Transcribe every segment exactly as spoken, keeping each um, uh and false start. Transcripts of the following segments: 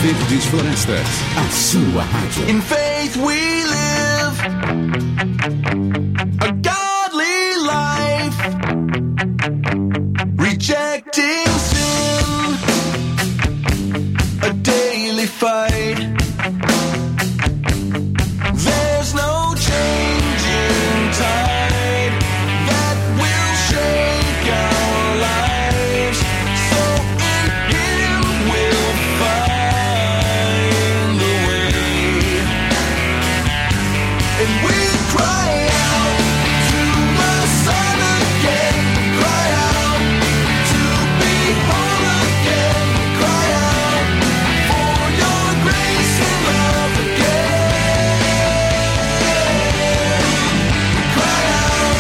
Verdes Florestas, a sua rádio. In faith we live a godly life, rejecting sin, a daily fight. There's no changing tide that will shake our lives, so in Him we'll find the way. And we cry out to the Son again, cry out to be whole again, cry out for your grace and love again. Cry out,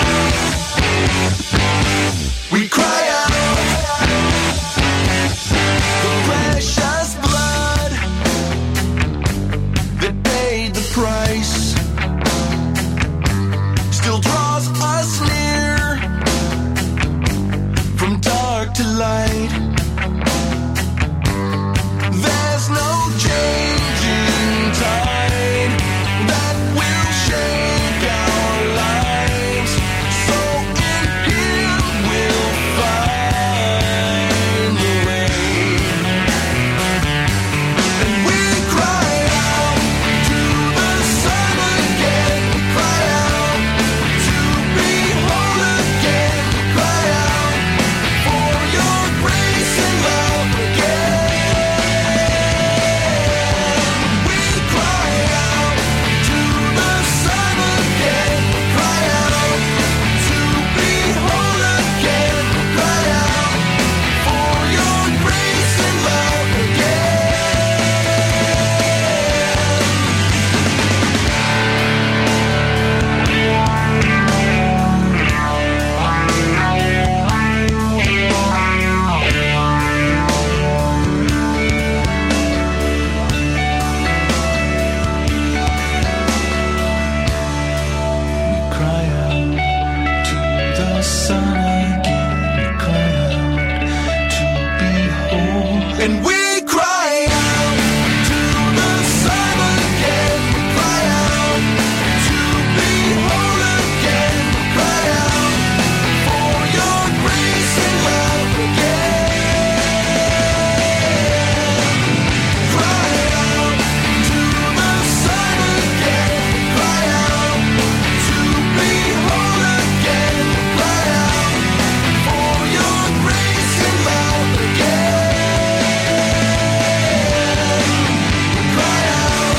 we cry out, the precious blood that paid the price still draws us near from dark to light. There's no changing tide that will shake our lives, so in Him we'll find the way. And we cry out to the Son again, cry out to be whole again, cry out for your grace and love again. We cry out to the Son again, cry out to be whole again, cry out for your grace and love We cry out to the Son again, we cry out to be whole. And we cry out to the Son again, we cry out to be whole again, we cry out for your grace and love again. Cry out to the Son again, cry out to be whole again, cry out for your grace and love again. Cry out,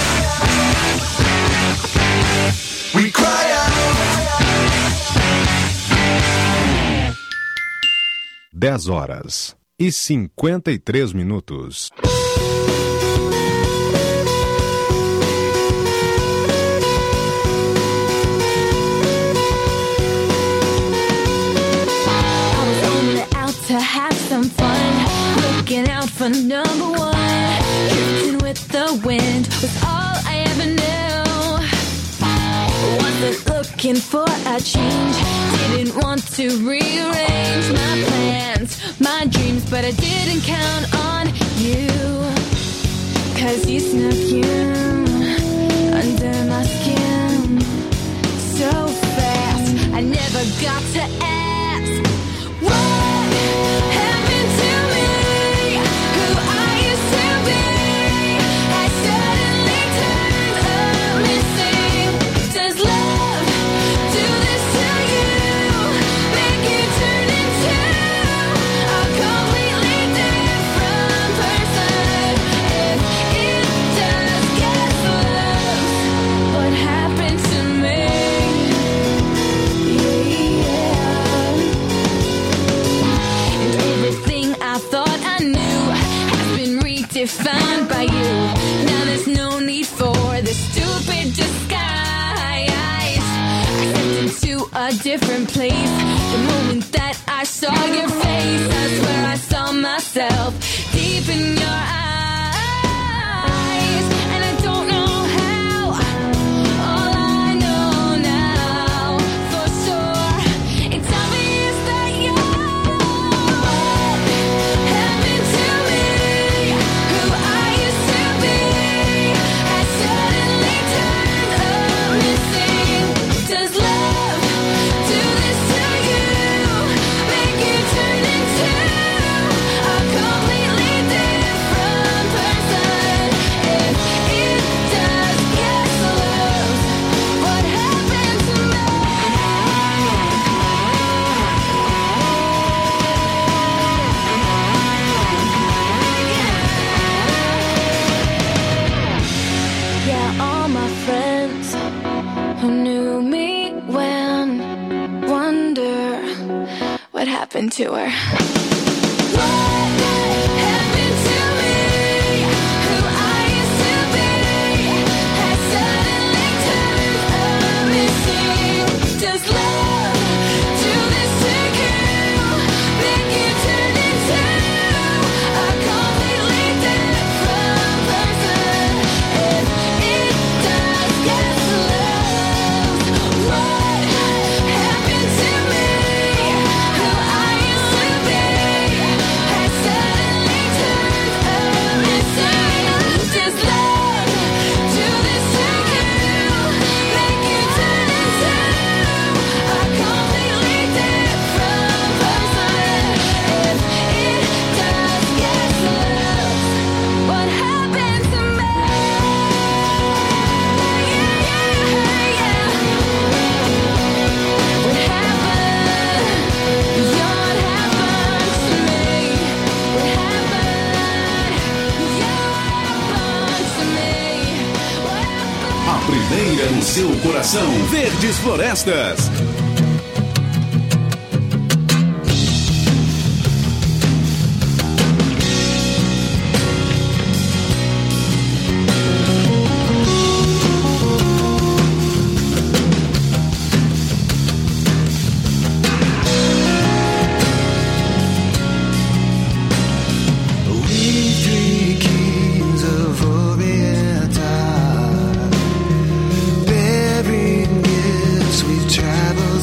we cry out. dez horas e cinquenta e três minutos. I was only out to have some fun, looking out for number one. Drifting with the wind was all I ever knew. Wasn't looking for a change, didn't want to rearrange my plans, my dreams, but I didn't count on you. Cause you snuck in under my skin so fast, I never got to ask what happened to me, who I used to be. I suddenly turned up missing. Does love do this to you? Make you turn into a completely different person? If it does, guess love, what happened to me? Yeah. And everything I thought I knew has been redefined by you. Now there's no need for this stupid disguise. I stepped into a different place the moment that I saw your face. I swear I saw myself deep in your eyes, and I don't know how. All I know now for sure, it's obvious that you're what happened to me, who I used happened to her? What happened to me? Who I used to be has suddenly turned missing. Does love do this to you? Then you turn into a completely different person. If it does get lost, what happened to me? Who I used to be has suddenly turned missing. Does love do this to you? Make you turn into a completely different person. If it does get lost, what happened to me? Yeah, yeah, yeah. What happened? Yeah, what happened to me? What happened? Yeah, what happened to me? What happened? A primeira no seu coração. Verdes Florestas. We three kings of Oriental, bearing gifts we've traveled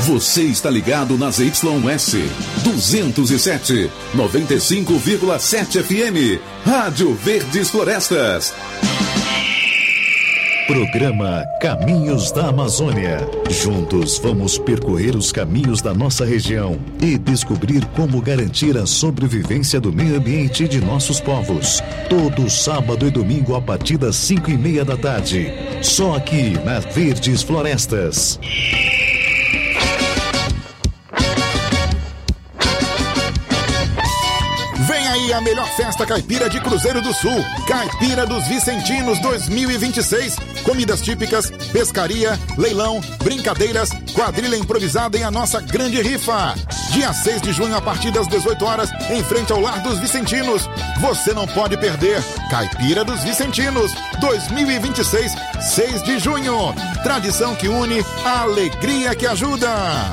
Você está ligado nas Y S duzentos e sete, noventa e cinco vírgula sete F M, Rádio Verdes Florestas. Programa Caminhos da Amazônia. Juntos vamos percorrer os caminhos da nossa região e descobrir como garantir a sobrevivência do meio ambiente e de nossos povos. Todo sábado e domingo a partir das cinco e meia da tarde. Só aqui na Verdes Florestas. A melhor festa caipira de Cruzeiro do Sul, Caipira dos Vicentinos dois mil e vinte e seis. Comidas típicas, pescaria, leilão, brincadeiras, quadrilha improvisada em a nossa grande rifa. Dia seis de junho a partir das dezoito horas, em frente ao Lar dos Vicentinos. Você não pode perder. Caipira dos Vicentinos dois mil e vinte e seis, seis de junho. Tradição que une, a alegria que ajuda.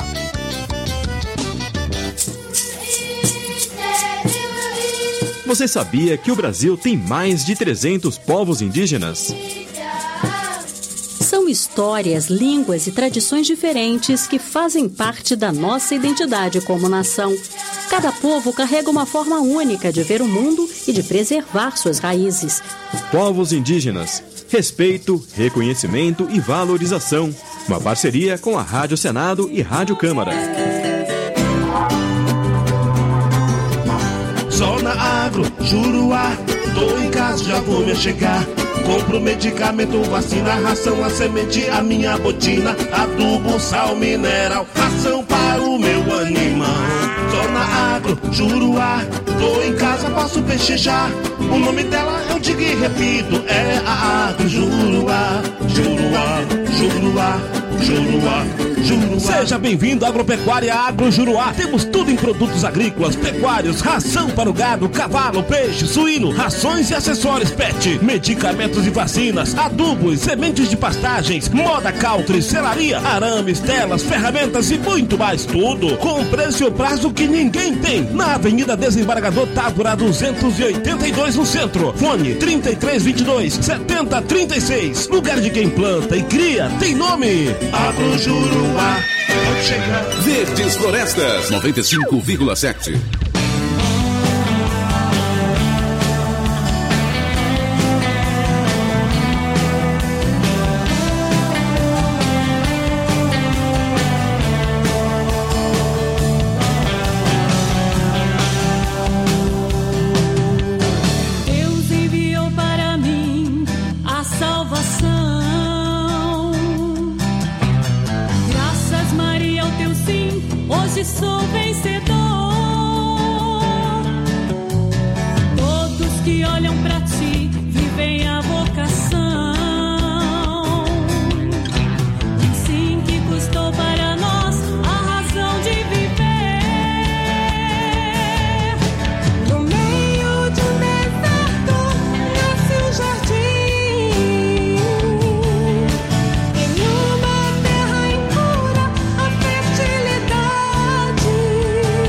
Você sabia que o Brasil tem mais de trezentos povos indígenas? São histórias, línguas e tradições diferentes que fazem parte da nossa identidade como nação. Cada povo carrega uma forma única de ver o mundo e de preservar suas raízes. Povos indígenas. Respeito, reconhecimento e valorização. Uma parceria com a Rádio Senado e Rádio Câmara. Zona Agro, Juruá, tô em casa, já vou me chegar. Compro medicamento, vacina, ração, a semente, a minha botina, adubo, sal, mineral, ração para o meu animal. Zona Agro, Juruá, tô em casa, posso pechinchar. O nome dela eu digo e repito, é a Agro Juruá, Juruá, Juruá, Juruá, Juruá. Seja bem-vindo à Agropecuária Agro Juruá. Temos tudo em produtos agrícolas, pecuários, ração para o gado, cavalo, peixe, suíno, rações e acessórios pet, medicamentos e vacinas, adubos, sementes de pastagens, moda country, selaria, arames, telas, ferramentas e muito mais. Tudo com preço e prazo que ninguém tem. Na Avenida Desembargador Távora duzentos e oitenta e dois no centro. Fone trinta e três, vinte e dois, setenta, trinta e seis. Lugar de quem planta e cria tem nome. Agro Juruá. Pode chegar. Verdes Florestas noventa e cinco vírgula sete. Sou vencedor. Todos que olham pra ti vivem a vocação. Sim, que custou para nós a razão de viver. No meio de um deserto nasce um jardim. Em uma terra impura a fertilidade.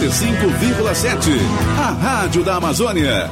noventa e cinco vírgula sete. A Rádio da Amazônia.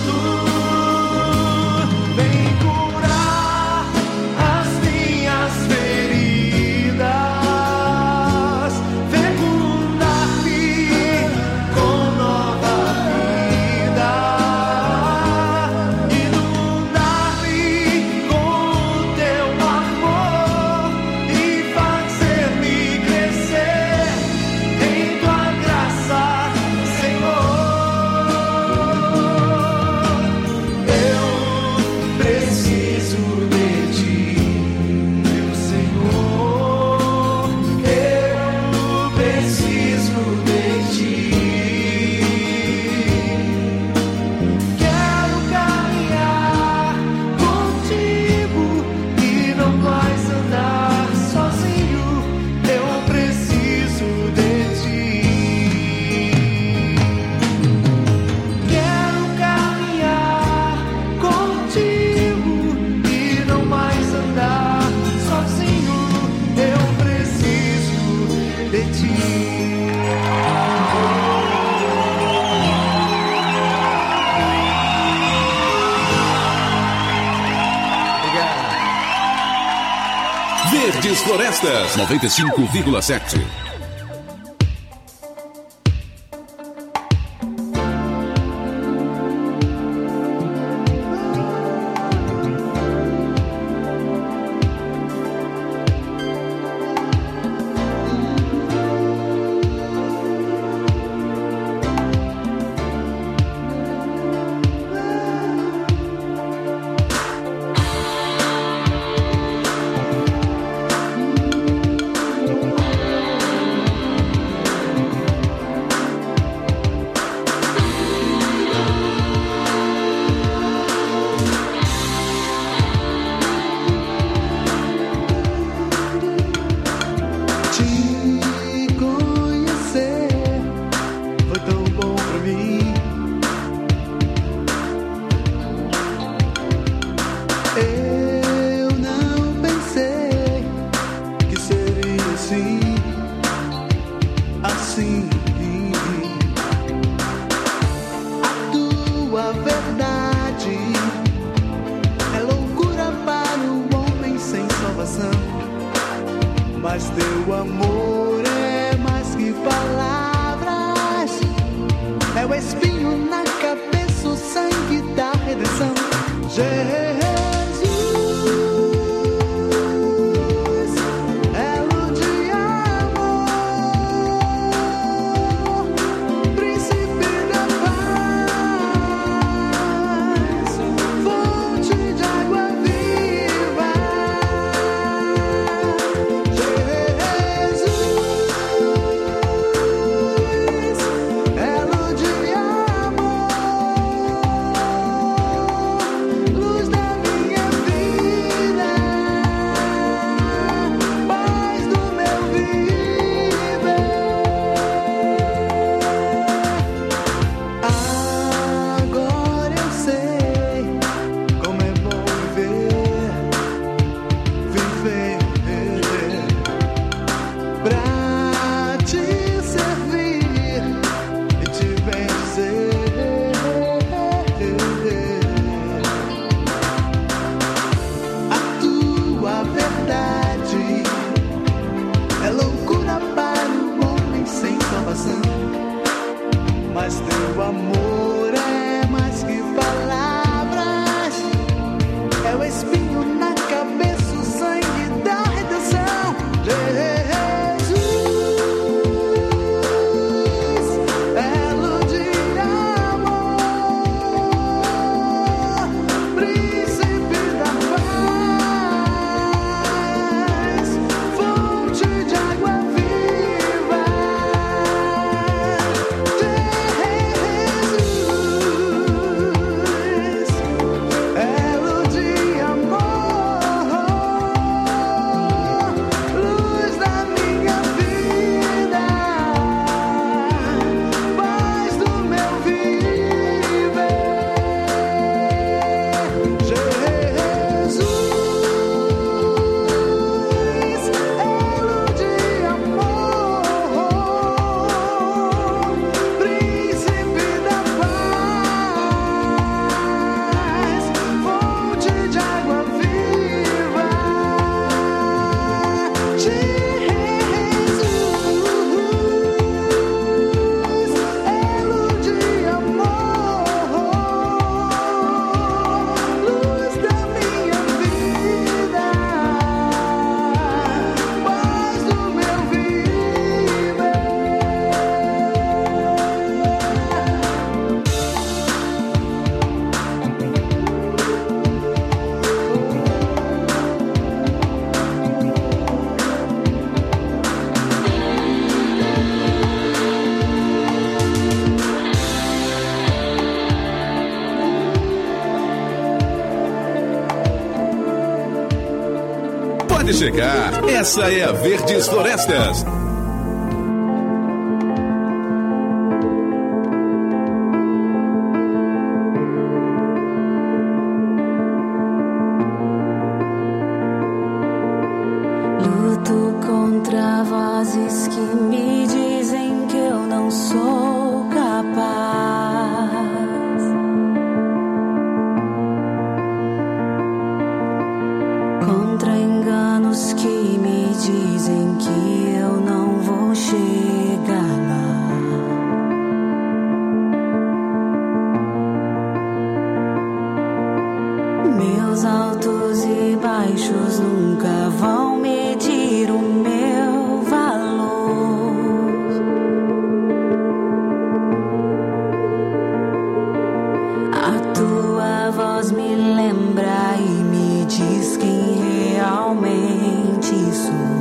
Vem curar as minhas Verdes Florestas noventa e cinco vírgula sete. Pode chegar, essa é a Verdes Florestas. Luto contra vozes que me dizem que eu não sou capaz. Contra enganos que dizem que eu não vou chegar lá. Meus altos e baixos nunca vão medir o meu valor. A tua voz me lembra e me diz quem realmente sou.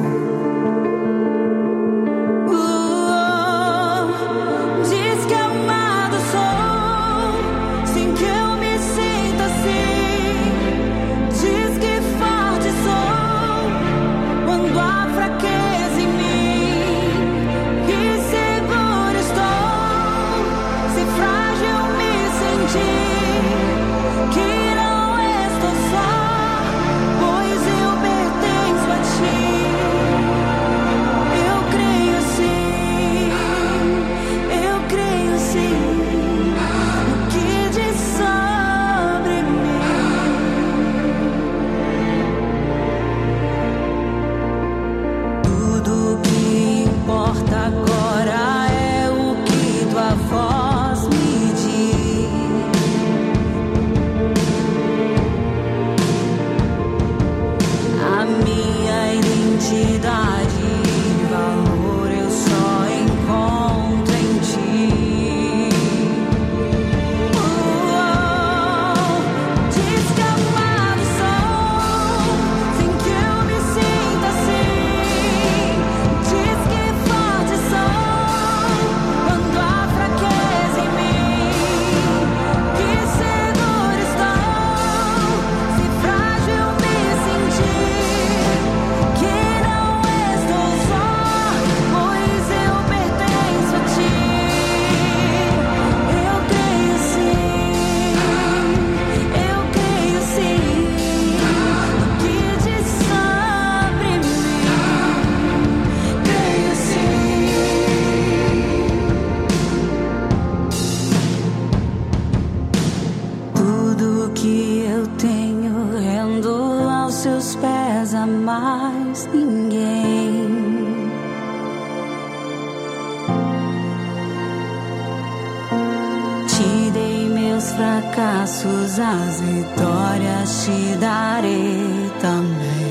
Fracassos, as vitórias te darei também.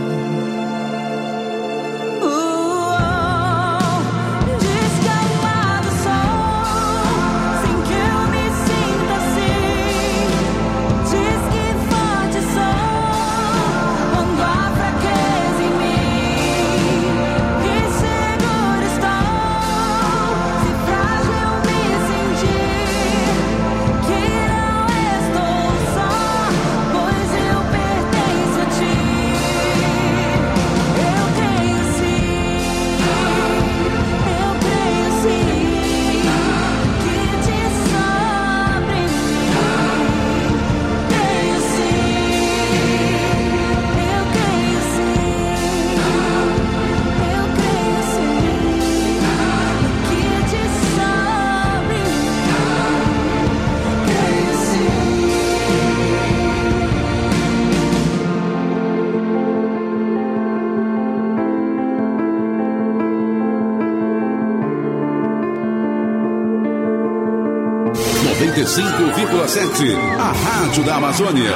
noventa e cinco vírgula sete, a Rádio da Amazônia.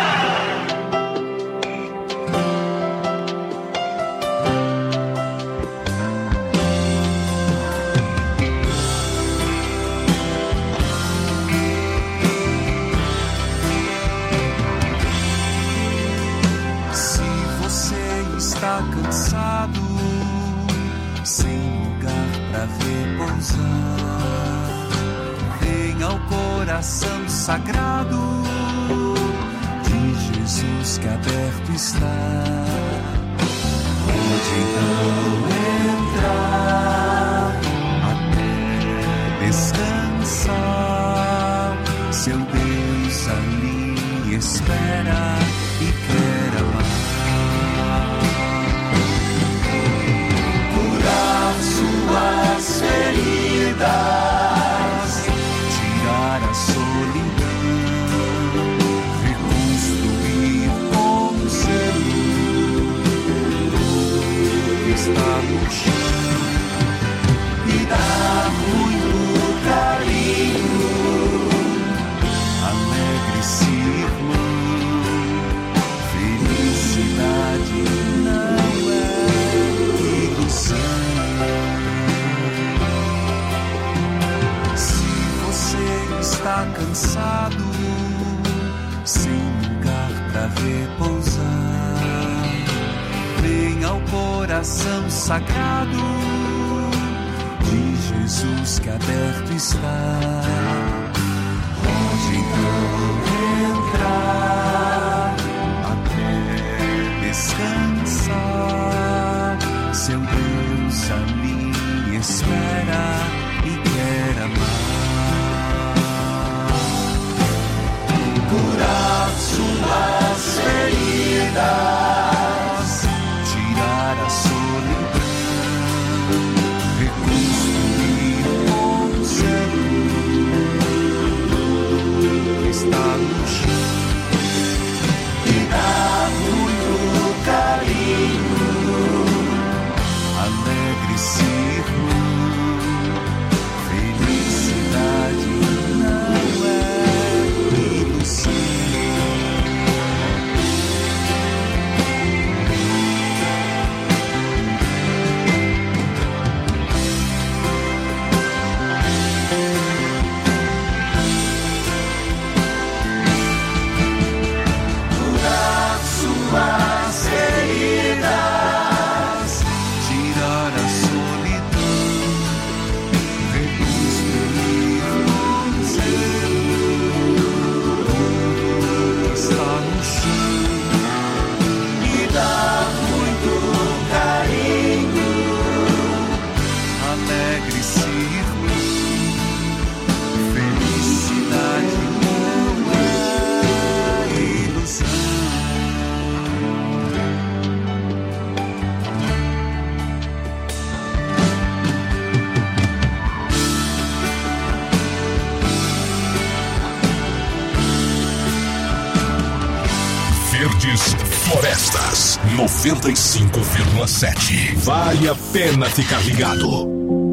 Se você está cansado, sem lugar pra repousar, ao coração sagrado de Jesus que aberto está. Pode então entrar até descansar. Seu Deus ali espera e quer amar. Curar suas feridas, a solidão, reconstruir com zelo está no chão e dá muito carinho. Alegre-se, irmão, felicidade não é ilusão. Se você está cansado, sem lugar pra repousar, vem ao coração sagrado de Jesus que aberto está. Pode então entrar até descansar. Seu Deus ali espera e quer amar. Curar suas feridas, tirar a solidão, reconstruir com zelo que está no chão e dá muito carinho. Alegre-se, irmão, felicidade não é ilusão. Curar suas feridas, tirar a solidão, reconstruir com zelo que está no chão e dá muito carinho. Alegre-se, irmão, felicidade não é ilusão. Verdes Florestas noventa e cinco vírgula sete. Vale a pena ficar ligado.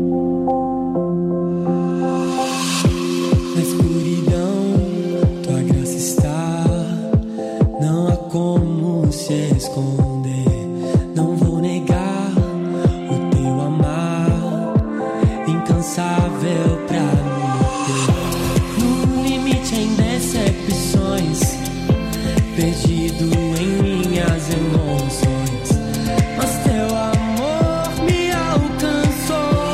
Na escuridão, tua graça está. Não há como se esconder. Não vou negar o teu amar, incansável pra me ter. No limite em decepções, perdido em minhas emoções, mas teu amor me alcançou.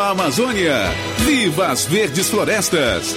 da Amazônia. Viva as verdes florestas!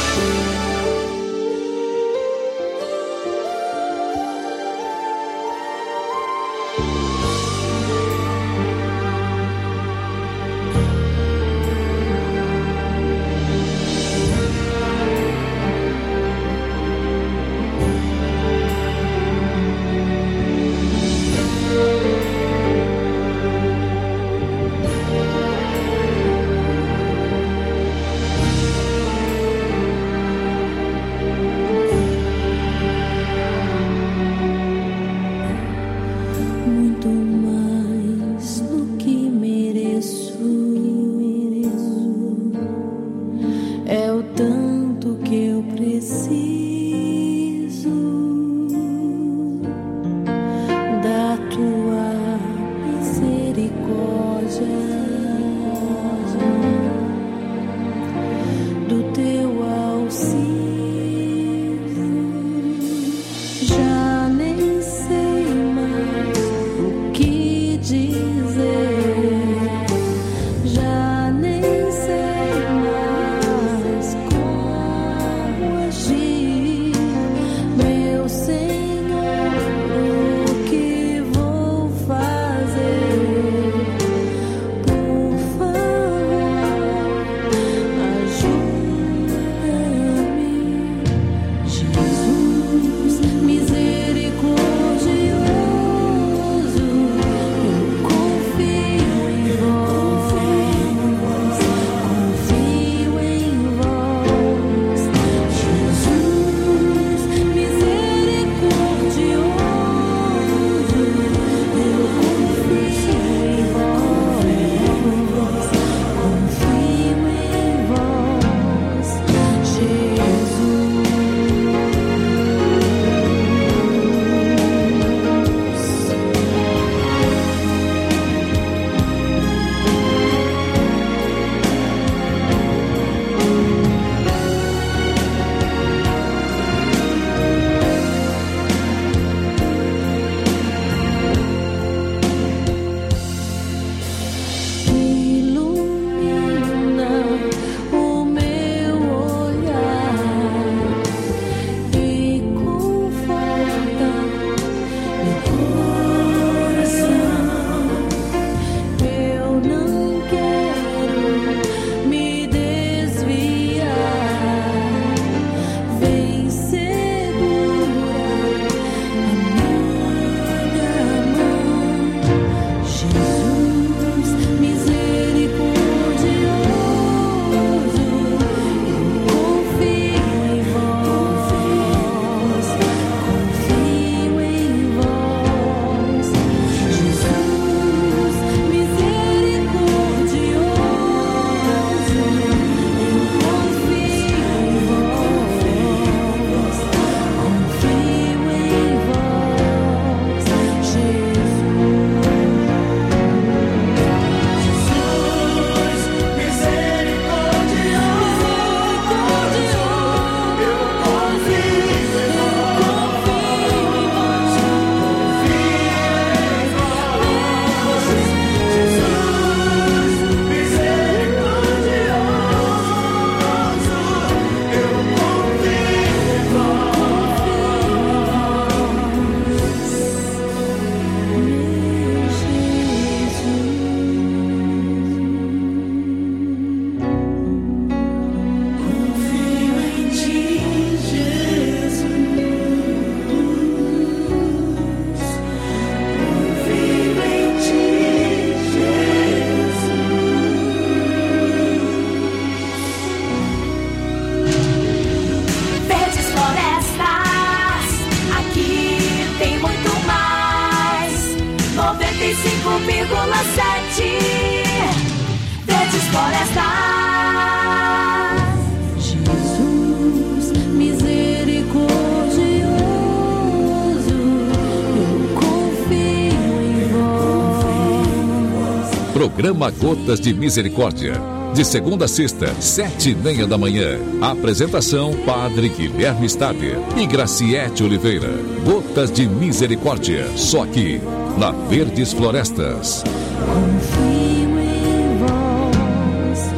Programa Gotas de Misericórdia. De segunda a sexta, sete e meia da manhã. Apresentação, Padre Guilherme Stader e Graciete Oliveira. Gotas de Misericórdia, só aqui, na Verdes Florestas. Confio em vós.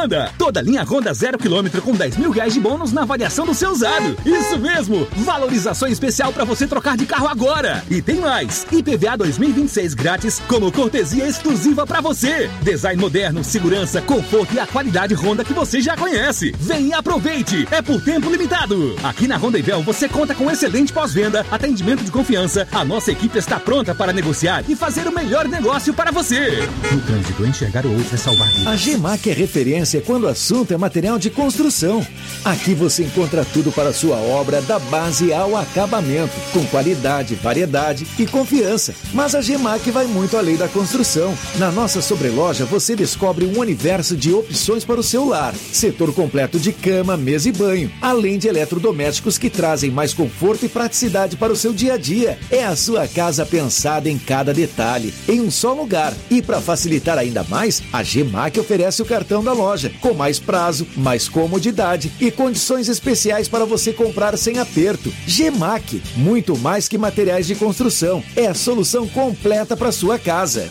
Honda. Toda linha Honda zero quilômetro com dez mil reais de bônus na avaliação do seu usado. Isso mesmo, valorização especial para você trocar de carro agora. E tem mais, I P V A dois mil e vinte e seis grátis como cortesia exclusiva para você. Design moderno, segurança, conforto e a qualidade Honda que você já conhece. Vem e aproveite, é por tempo limitado. Aqui na Honda Ivel você conta com excelente pós-venda, atendimento de confiança. A nossa equipe está pronta para negociar e fazer o melhor negócio para você. No trânsito, enxergar o outro é salvar vidas. A Gemac é referência quando o assunto é material de construção. Aqui você encontra tudo para a sua obra, da base ao acabamento, com qualidade, variedade e confiança. Mas a Gemac vai muito além da construção. Na nossa sobreloja você descobre um universo de opções para o seu lar. Setor completo de cama, mesa e banho, além de eletrodomésticos que trazem mais conforto e praticidade para o seu dia a dia. É a sua casa pensada em cada detalhe, em um só lugar. E para facilitar ainda mais, a Gemac oferece o cartão da loja, com mais prazo, mais comodidade e condições especiais para você comprar sem aperto. Gemac, muito mais que materiais de construção, é a solução completa para sua casa.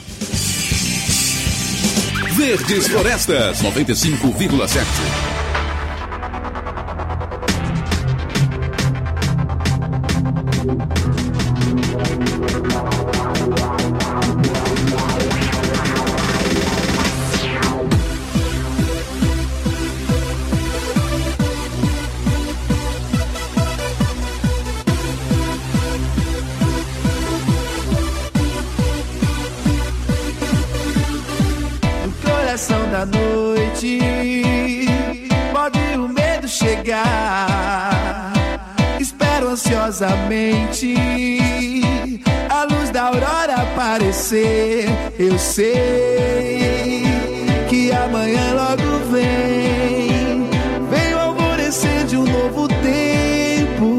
Verdes Florestas noventa e cinco vírgula sete. Da noite pode o medo chegar. Espero ansiosamente a luz da aurora aparecer. Eu sei que amanhã logo vem, vem o alvorecer de um novo tempo.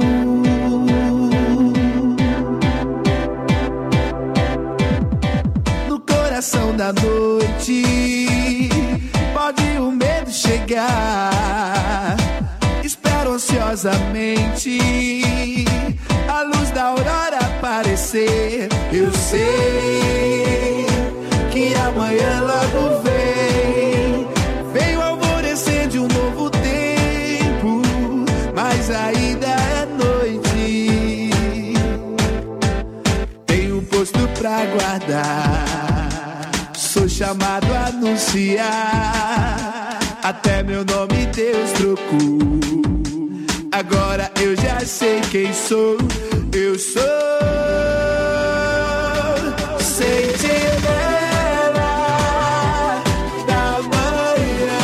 No coração da noite pode o medo chegar. Espero ansiosamente a luz da aurora aparecer. Eu sei que amanhã logo vem, vem o alvorecer de um novo tempo, mas ainda é noite. Tenho um posto pra guardar, sou chamado a anunciar, até meu nome Deus trocou. Agora eu já sei quem sou. Eu sou sentinela da manhã,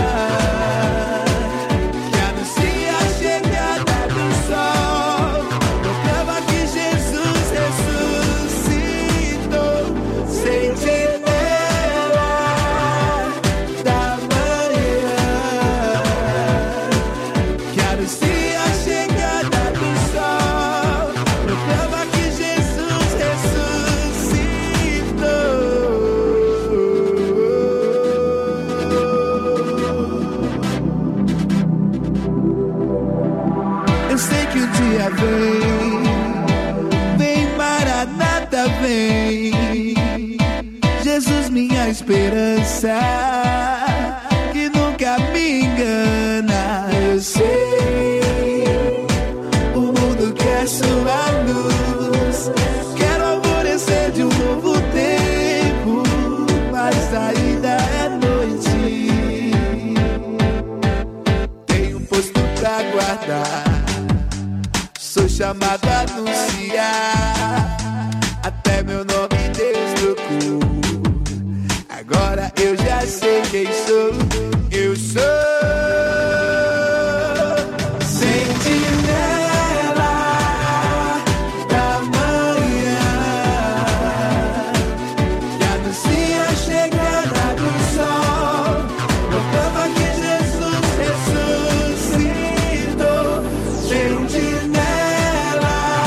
que anuncia a chegada do sol, proclama que Jesus ressuscitou. Sentinela da manhã, que anuncia a chegada do sol, proclama que Jesus ressuscitou. Eu sei que o dia vem, vem, Maranata vem, Jesus minha esperança, que nunca me engana. Eu sei, o mundo quer sua luz, quero alvorecer de um novo tempo, mas ainda é noite. Tenho um posto pra guardar, sou chamado a anunciar, até meu nome Deus trocou. Agora eu já sei quem sou. Eu sou sentinela da manhã, que anuncia a chegada do sol, proclama que Jesus ressuscitou. Sentinela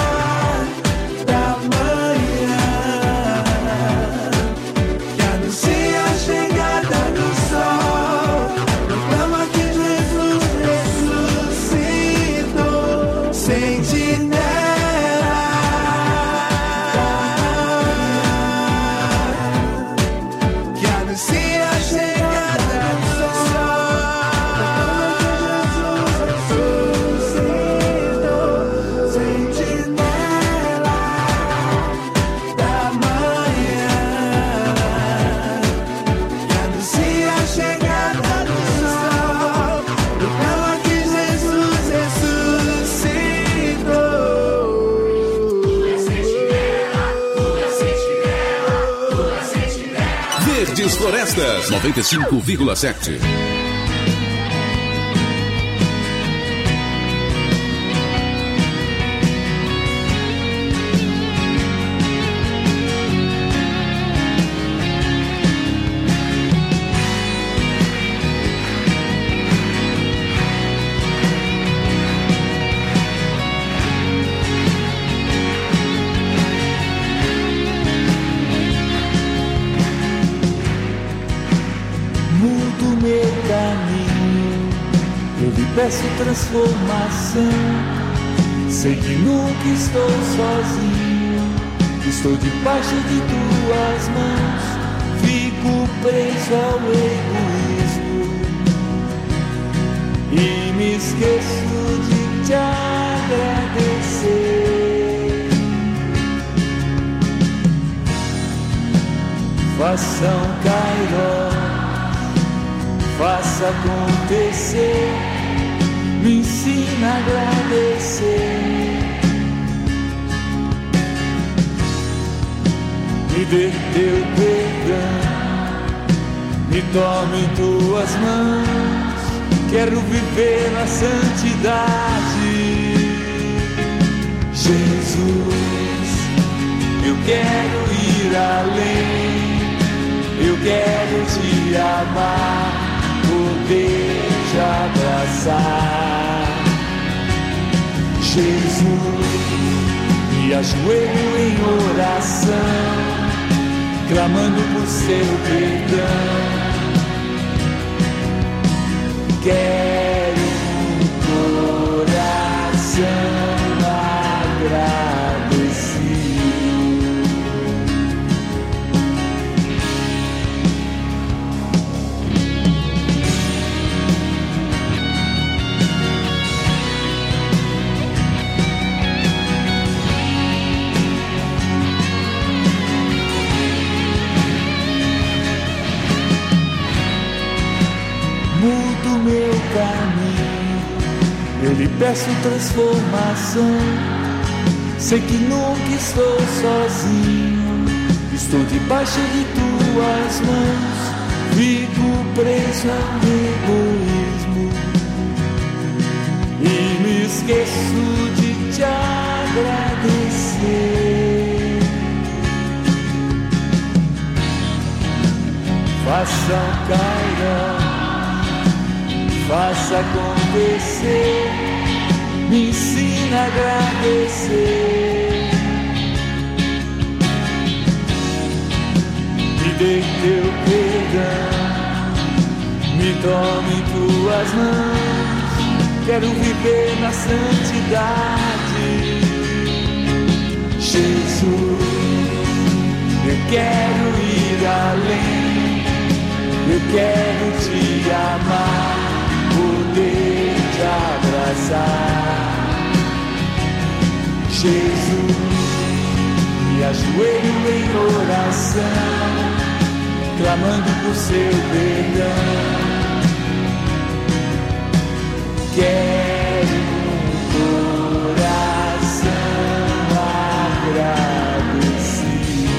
Verdes Florestas, noventa e cinco vírgula sete. Peço transformação. Sei que nunca estou sozinho. Estou debaixo de tuas mãos. Fico preso ao egoísmo e me esqueço de te agradecer. Faça um Kairos, faça acontecer. Me ensina a agradecer. Me dê teu perdão. Me tome em tuas mãos. Quero viver na santidade. Jesus, eu quero ir além. Eu quero te amar, poder te abraçar. Jesus, me ajoelho em oração, clamando por seu perdão. Quero um coração agradecido. Mudo meu caminho, eu lhe peço transformação. Sei que nunca estou sozinho, estou debaixo de tuas mãos. Fico preso ao egoísmo e me esqueço de te agradecer. Faça um Kairos, faça acontecer, me ensina a agradecer. Me dê teu perdão, me tome em tuas mãos. Quero viver na santidade. Jesus, eu quero ir além. Eu quero te amar, poder te abraçar. Jesus, me ajoelho em oração, clamando por seu perdão. Quero um coração agradecido.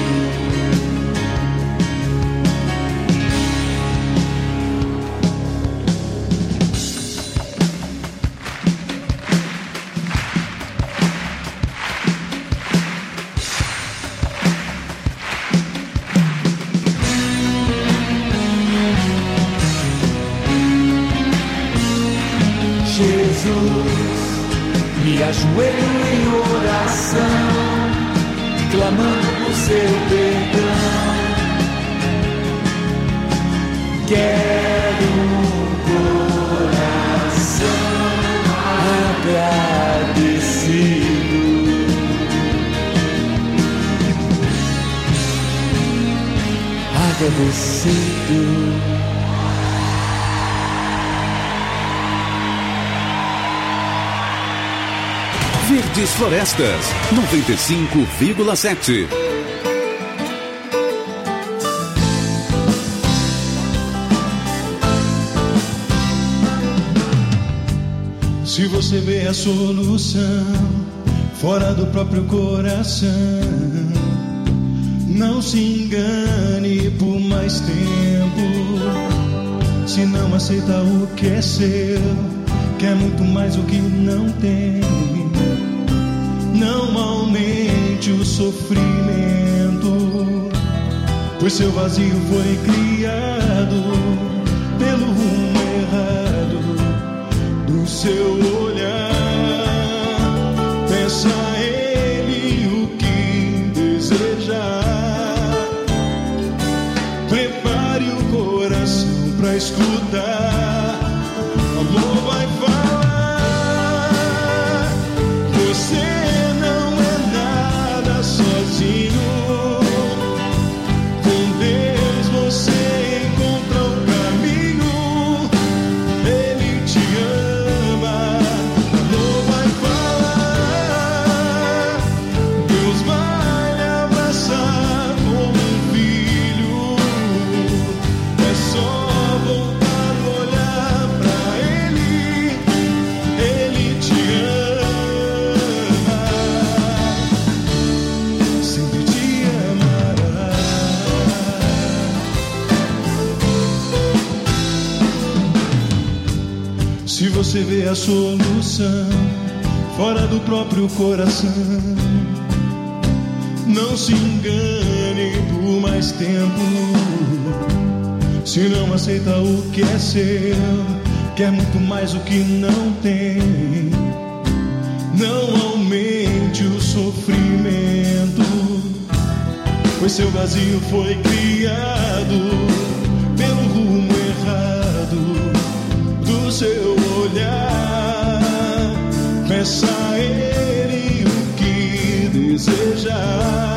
Jesus, me ajoelho em oração, clamando por seu perdão. Quero um coração agradecido. Agradecido. Verdes Florestas, noventa e cinco vírgula sete. Se você vê a solução fora do próprio coração, Não se engane por mais tempo. Se não aceita o que é seu, quer muito mais o que não tem. Não aumente o sofrimento, pois seu vazio foi criado pelo rumo errado do seu olhar. Peça a ele o que desejar. Prepare o coração pra escutar. O amor vai falar. Você não é nada sozinho. Com Deus você encontra o caminho. Ele te ama. O amor vai falar. Deus vai lhe abraçar como um filho. É só voltar o olhar pra Ele. Ele te ama. Sempre te amará. Se você vê a solução fora do próprio coração, não se engane por mais tempo. Se não aceita o que é seu, quer muito mais o que não tem. Não aumente o sofrimento, pois seu vazio foi criado pelo rumo errado do seu olhar. Peça a ele o que desejar.